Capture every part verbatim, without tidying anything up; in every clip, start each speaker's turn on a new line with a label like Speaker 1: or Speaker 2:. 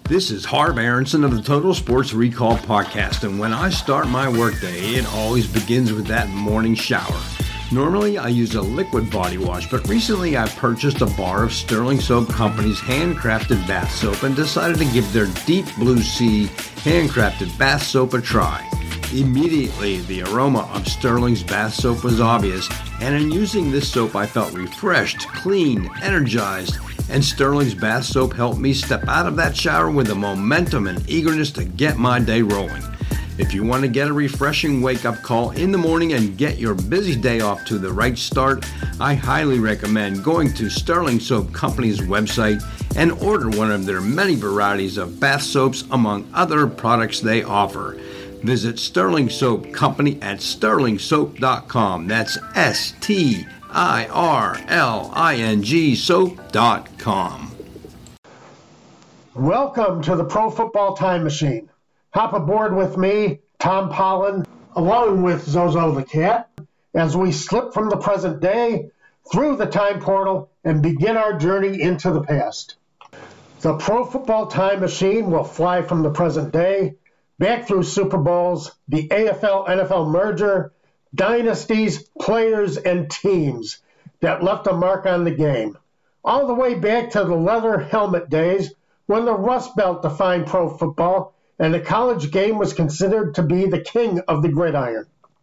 Speaker 1: This is Harv Aronson of the Total Sports Recall Podcast, and when I start my workday, it always begins with that morning shower. Normally, I use a liquid body wash, but recently I purchased a bar of Sterling Soap Company's handcrafted bath soap and decided to give their Deep Blue Sea handcrafted bath soap a try. Immediately, the aroma of Sterling's bath soap was obvious, and in using this soap, I felt refreshed, clean, energized, and Sterling's bath soap helped me step out of that shower with the momentum and eagerness to get my day rolling. If you want to get a refreshing wake-up call in the morning and get your busy day off to the right start, I highly recommend going to Sterling Soap Company's website and order one of their many varieties of bath soaps among other products they offer. Visit Sterling Soap Company at sterling soap dot com. That's S T I R L I N G soap dot com.
Speaker 2: Welcome to the Pro Football Time Machine. Hop aboard with me, Tom Pollen, along with Zozo the Cat, as we slip from the present day through the time portal and begin our journey into the past. The Pro Football Time Machine will fly from the present day back through Super Bowls, the A F L N F L merger, dynasties, players, and teams that left a mark on the game, all the way back to the leather helmet days when the Rust Belt defined pro football and the college game was considered to be the king of the gridiron.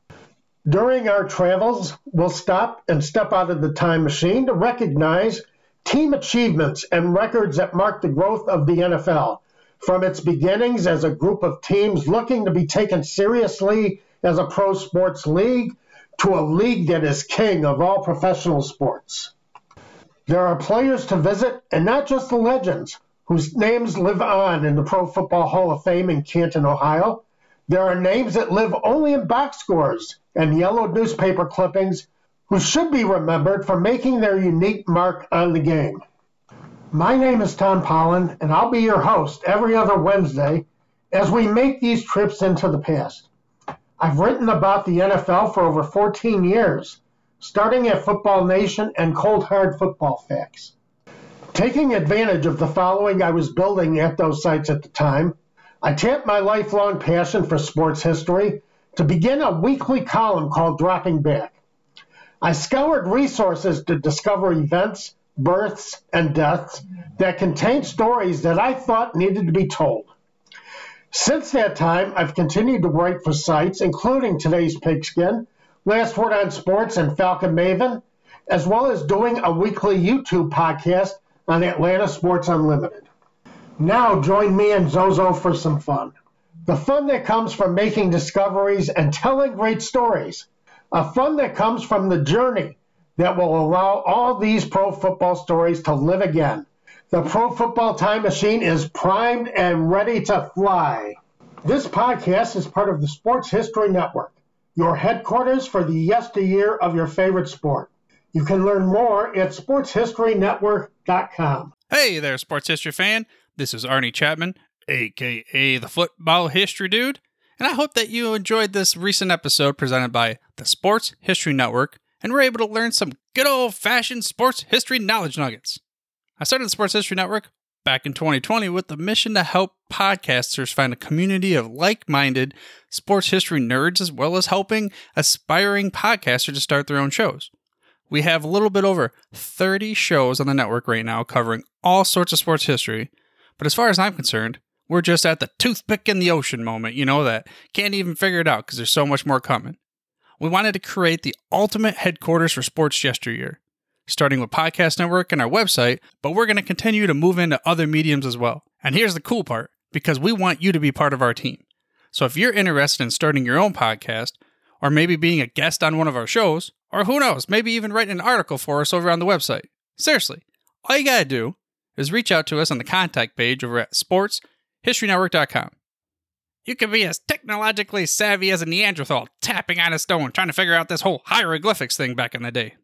Speaker 2: During our travels, we'll stop and step out of the time machine to recognize team achievements and records that mark the growth of the N F L, from its beginnings as a group of teams looking to be taken seriously as a pro sports league to a league that is king of all professional sports. There are players to visit, and not just the legends, whose names live on in the Pro Football Hall of Fame in Canton, Ohio. There are names that live only in box scores and yellowed newspaper clippings who should be remembered for making their unique mark on the game. My name is Tom Pollen, and I'll be your host every other Wednesday as we make these trips into the past. I've written about the N F L for over fourteen years, starting at Football Nation and Cold Hard Football Facts. Taking advantage of the following I was building at those sites at the time, I tapped my lifelong passion for sports history to begin a weekly column called Dropping Back. I scoured resources to discover events, births, and deaths that contained stories that I thought needed to be told. Since that time, I've continued to write for sites including Today's Pigskin, Last Word on Sports, and Falcon Maven, as well as doing a weekly YouTube podcast on Atlanta Sports Unlimited. Now join me and Zozo for some fun. The fun that comes from making discoveries and telling great stories. A fun that comes from the journey that will allow all these pro football stories to live again. The Pro Football Time Machine is primed and ready to fly. This podcast is part of the Sports History Network, your headquarters for the yesteryear of your favorite sport. You can learn more at sports history network dot com.
Speaker 3: Hey there, sports history fan. This is Arnie Chapman, a k a the Football History Dude, and I hope that you enjoyed this recent episode presented by the Sports History Network and were able to learn some good old-fashioned sports history knowledge nuggets. I started the Sports History Network back in twenty twenty with the mission to help podcasters find a community of like-minded sports history nerds, as well as helping aspiring podcasters to start their own shows. We have a little bit over thirty shows on the network right now covering all sorts of sports history, but as far as I'm concerned, we're just at the toothpick in the ocean moment, you know, that can't even figure it out because there's so much more coming. We wanted to create the ultimate headquarters for sports yesteryear, starting with Podcast Network and our website, but we're going to continue to move into other mediums as well. And here's the cool part, because we want you to be part of our team. So if you're interested in starting your own podcast, or maybe being a guest on one of our shows, or who knows, maybe even writing an article for us over on the website, seriously, all you got to do is reach out to us on the contact page over at sports history network dot com. You can be as technologically savvy as a Neanderthal tapping on a stone trying to figure out this whole hieroglyphics thing back in the day.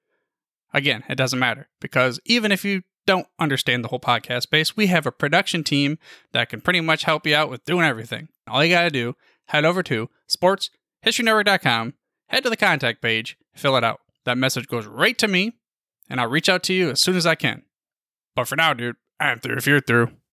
Speaker 3: Again, it doesn't matter, because even if you don't understand the whole podcast space, we have a production team that can pretty much help you out with doing everything. All you got to do, head over to sports history network dot com, head to the contact page, fill it out. That message goes right to me, and I'll reach out to you as soon as I can. But for now, dude, I'm through if you're through.